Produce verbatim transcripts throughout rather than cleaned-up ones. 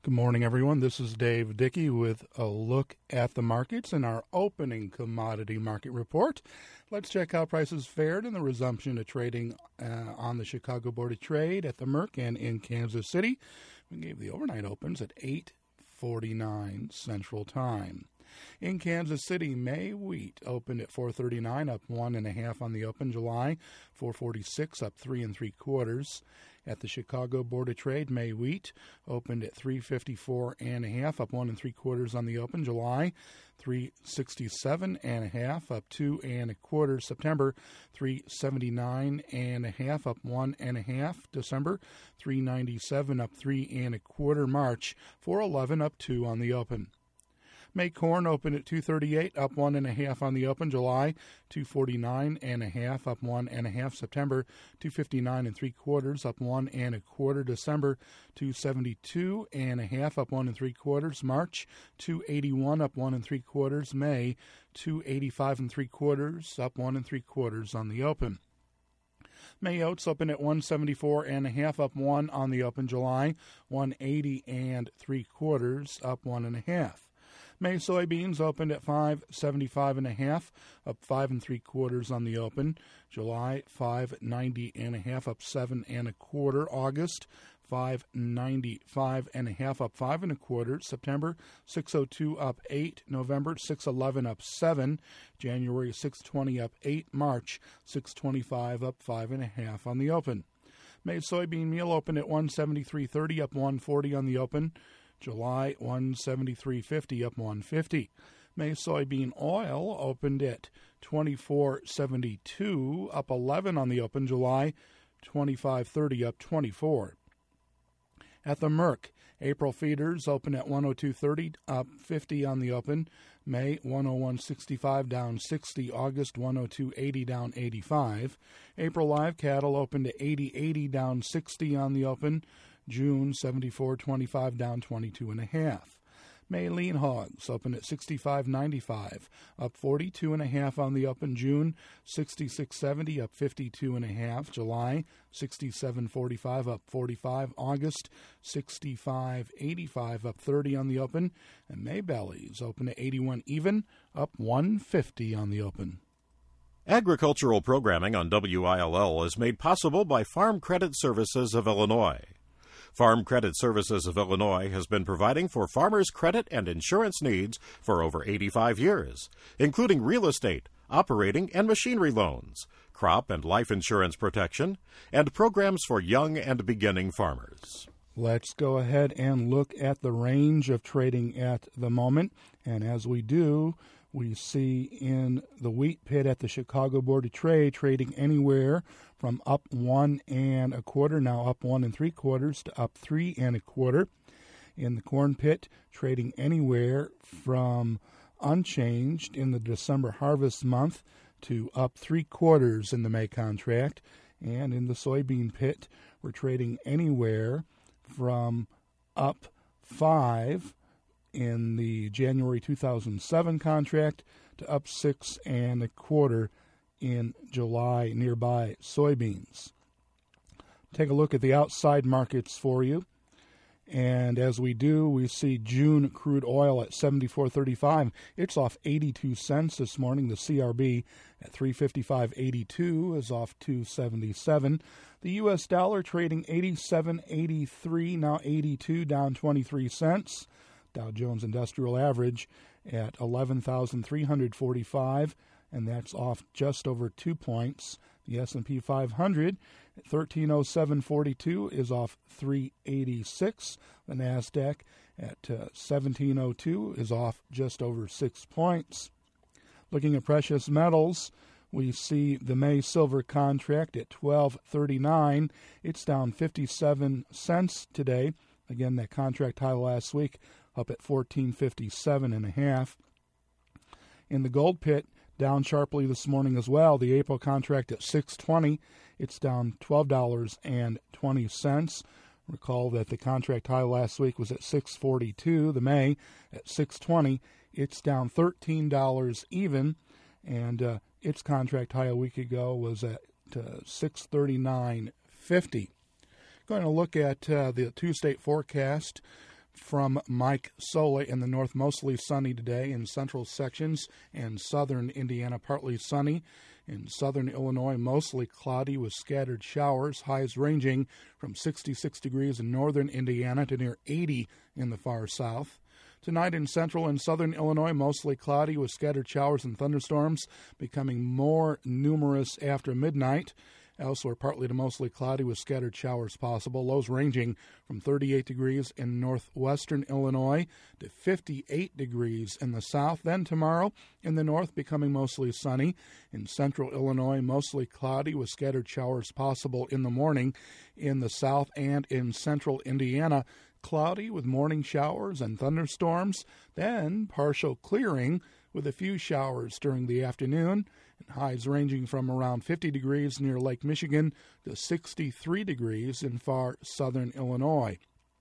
Good morning, everyone. This is Dave Dickey with a look at the markets and our opening commodity market report. Let's check how prices fared in the resumption of trading uh, on the Chicago Board of Trade, at the Merc, and in Kansas City. We gave the overnight opens at eight forty-nine Central Time. In Kansas City, May wheat opened at four thirty-nine, up one and a half on the open. July four forty-six, up three and three quarters. At the Chicago Board of Trade, May wheat opened at three fifty-four and a half, up one and three quarters on the open. July three sixty-seven and a half, up two and a quarter. September three seventy-nine and a half, up one and a half. December three ninety-seven, up three and a quarter. March four eleven, up two on the open. May corn opened at two thirty-eight, up one and a half on the open. July two forty-nine and a half, up one and a half. September two fifty-nine and three quarters, up one and a quarter. December two seventy-two and a half, up one and three quarters. March two eighty-one, up one and three quarters. May two eighty-five and three quarters, up one and three quarters on the open. May oats open at one seventy-four and a half, up one on the open. July one eighty and three quarters, up one and a half. May soybeans opened at five seventy-five and a half, up five and three quarters on the open. July five ninety and a half, up seven and a quarter. August five ninety-five and a half, up five and a quarter. September six oh two, up eight. November six eleven, up seven. January six twenty, up eight. March six twenty-five, up five and a half on the open. May soybean meal opened at one seventy-three thirty, up one forty on the open. July one seventy-three fifty, up one fifty. May soybean oil opened at twenty-four seventy-two, up eleven on the open. July twenty-five thirty, up twenty-four. At the Merc, April feeders open at one oh two thirty, up fifty on the open. May one oh one sixty-five, down sixty. August one oh two eighty, down eighty-five. April live cattle opened at eighty eighty, down sixty on the open. June seventy-four twenty-five, down twenty-two and a half. May lean hogs open at sixty-five ninety-five, up forty-two and a half on the open. June sixty-six seventy, up fifty-two and a half. July sixty-seven forty-five, up forty-five. August sixty-five eighty-five, up thirty on the open. And May bellies open at eighty-one even, up one fifty on the open. Agricultural programming on W I L L is made possible by Farm Credit Services of Illinois. Farm Credit Services of Illinois has been providing for farmers' credit and insurance needs for over eighty-five years, including real estate, operating and machinery loans, crop and life insurance protection, and programs for young and beginning farmers. Let's go ahead and look at the range of trading at the moment. And as we do, we see in the wheat pit at the Chicago Board of Trade trading anywhere from up one and a quarter, now up one and three quarters, to up three and a quarter. In the corn pit, trading anywhere from unchanged in the December harvest month to up three quarters in the May contract. And in the soybean pit, we're trading anywhere from up five in the January two thousand seven contract to up six and a quarter in July nearby soybeans. Take a look at the outside markets for you. And as we do, we see June crude oil at seventy-four thirty-five. It's off eighty-two cents this morning. The C R B at three fifty-five eighty-two is off two seventy-seven. The U S dollar trading eighty-seven eighty-three, now eighty-two, down twenty-three cents. Dow Jones Industrial Average at eleven thousand three hundred forty-five, and that's off just over two points. The S and P five hundred at thirteen oh seven forty-two is off three eighty-six. The NASDAQ at uh, seventeen oh two is off just over six points. Looking at precious metals, we see the May silver contract at twelve thirty-nine. It's down fifty-seven cents today. Again, that contract high last week up at fourteen fifty-seven and a half. In the gold pit, down sharply this morning as well. The April contract at six twenty. It's down twelve dollars and twenty cents. Recall that the contract high last week was at six forty-two. The May at six twenty. It's down thirteen dollars even, and uh, its contract high a week ago was at uh, six thirty-nine fifty. Going to look at uh, the two-state forecast from Mike Sola. In the north, mostly sunny today. In central sections and southern Indiana, partly sunny. In southern Illinois, mostly cloudy with scattered showers, highs ranging from sixty-six degrees in northern Indiana to near eighty in the far south. Tonight in central and southern Illinois, mostly cloudy with scattered showers and thunderstorms, becoming more numerous after midnight. Elsewhere, partly to mostly cloudy with scattered showers possible. Lows ranging from thirty-eight degrees in northwestern Illinois to fifty-eight degrees in the south. Then tomorrow, in the north, becoming mostly sunny. In central Illinois, mostly cloudy with scattered showers possible in the morning. In the south and in central Indiana, cloudy with morning showers and thunderstorms. Then partial clearing with a few showers during the afternoon. Highs ranging from around fifty degrees near Lake Michigan to sixty-three degrees in far southern Illinois.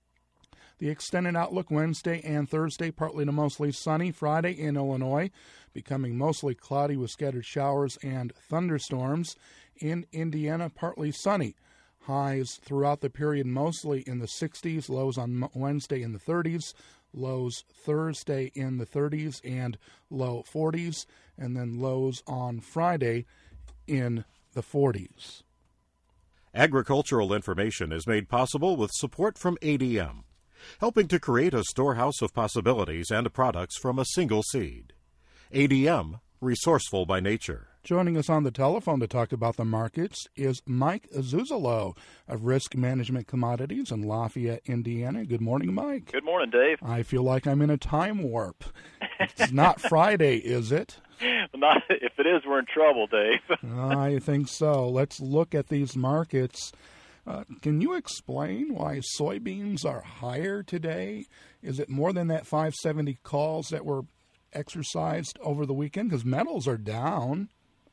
The extended outlook Wednesday and Thursday, partly to mostly sunny. Friday in Illinois, becoming mostly cloudy with scattered showers and thunderstorms. In Indiana, partly sunny. Highs throughout the period mostly in the sixties, lows on Wednesday in the thirties. Lows Thursday in the thirties and low forties, and then lows on Friday in the forties. Agricultural information is made possible with support from A D M, helping to create a storehouse of possibilities and products from a single seed. A D M, resourceful by nature. Joining us on the telephone to talk about the markets is Mike Zuzolo of Risk Management Commodities in Lafayette, Indiana. Good morning, Mike. Good morning, Dave. I feel like I'm in a time warp. It's not Friday, is it? Not, if it is, we're in trouble, Dave. I think so. Let's look at these markets. Uh, can you explain why soybeans are higher today? Is it more than that five seventy calls that were exercised over the weekend? Because metals are down.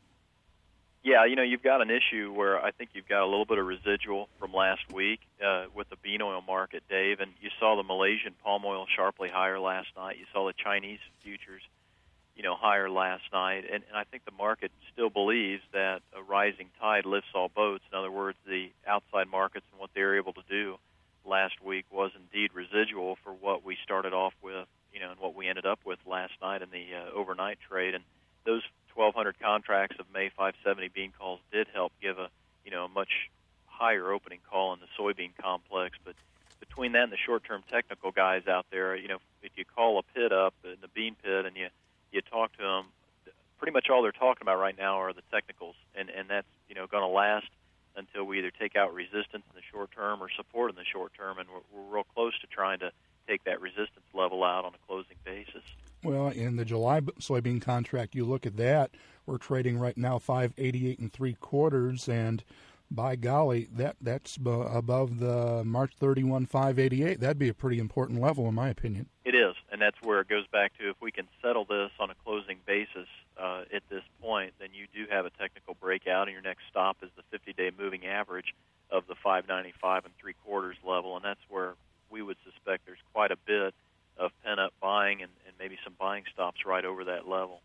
Yeah, you know, you've got an issue where I think you've got a little bit of residual from last week uh, with the bean oil market, Dave, and you saw the Malaysian palm oil sharply higher last night. You saw the Chinese futures, you know, higher last night, and, and I think the market still believes that a rising tide lifts all boats. In other words, the outside markets and what they were able to do last week was indeed residual for what we started off with, you know, and what we ended up with last night in the uh, overnight trade, and those twelve hundred contracts of May five seventy bean calls did help give a, you know, a much higher opening call in the soybean complex. But between that and the short-term technical guys out there, you know, if you call a pit up in the bean pit and you you talk to them, pretty much all they're talking about right now are the technicals, and and that's, you know, going to last until we either take out resistance in the short term or support in the short term, and we're, we're real close to trying to take that resistance level out on a closing basis. Well, in the July soybean contract, you look at that, we're trading right now five eighty-eight and three quarters, and by golly, that that's b- above the March thirty-one five eighty-eight. That'd be a pretty important level, in my opinion. It is, and that's where it goes back to if we can settle this on a closing basis uh, at this point, then you do have a technical breakout, and your next stop is the fifty-day moving average of the five ninety-five and three quarters level, and that's where we would suspect there's quite a bit of pent-up buying and, and maybe some buying stops right over that level.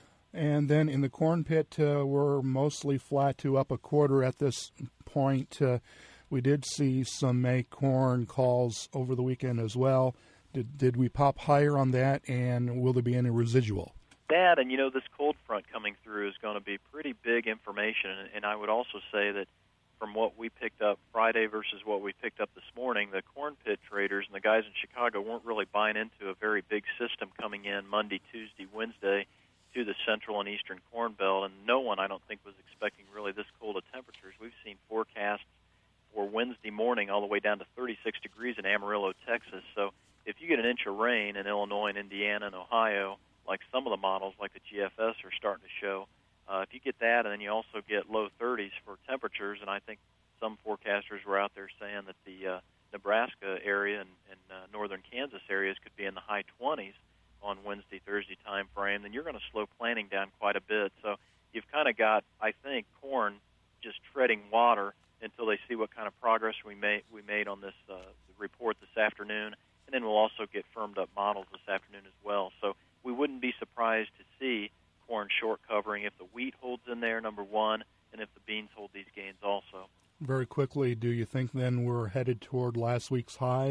And then in the corn pit, uh, we're mostly flat to up a quarter at this point. Uh, we did see some May corn calls over the weekend as well. Did, did we pop higher on that, and will there be any residual? That, and you know, this cold front coming through is going to be pretty big information, and, and I would also say that from what we picked up Friday versus what we picked up this morning, the corn pit traders and the guys in Chicago weren't really buying into a very big system coming in Monday, Tuesday, Wednesday to the central and eastern corn belt, and no one, I don't think, was expecting really this cold of temperatures. We've seen forecasts for Wednesday morning all the way down to thirty-six degrees in Amarillo, Texas. So if you get an inch of rain in Illinois and Indiana and Ohio, like some of the models like the G F S are starting to show, Uh, if you get that, and then you also get low thirties for temperatures, and I think some forecasters were out there saying that the uh, Nebraska area and, and uh, northern Kansas areas could be in the high twenties on Wednesday, Thursday time frame, then you're going to slow planting down quite a bit. So you've kind of got, I think, corn just treading water until they see what kind of progress we made, we made on this uh, report this afternoon, and then we'll also get firmed up models this afternoon as well. So we wouldn't be surprised to see corn short covering if the wheat holds in there, number one, and if the beans hold these gains also. Very quickly, do you think then we're headed toward last week's high,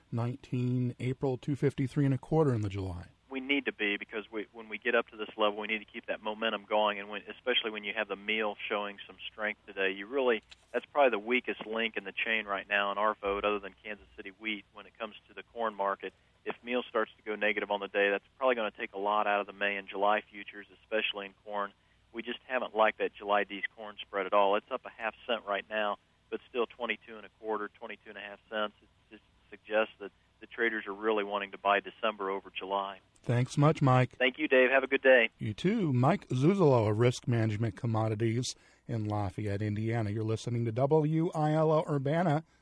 nineteen April two fifty-three and a quarter in the July. We need to be, because we, when we get up to this level, we need to keep that momentum going, and when, especially when you have the meal showing some strength today, you really, that's probably the weakest link in the chain right now in our vote, other than Kansas City wheat, when it comes to the corn market. If meal starts to go negative on the day, that's probably going to take a lot out of the May and July futures, especially in corn. We just haven't liked that July D's corn spread at all. It's up a half cent right now, but still twenty-two and a quarter, twenty-two and a half cents. It just suggests that the traders are really wanting to buy December over July. Thanks much, Mike. Thank you, Dave. Have a good day. You too. Mike Zuzolo of Risk Management Commodities in Lafayette, Indiana. You're listening to W I L L Urbana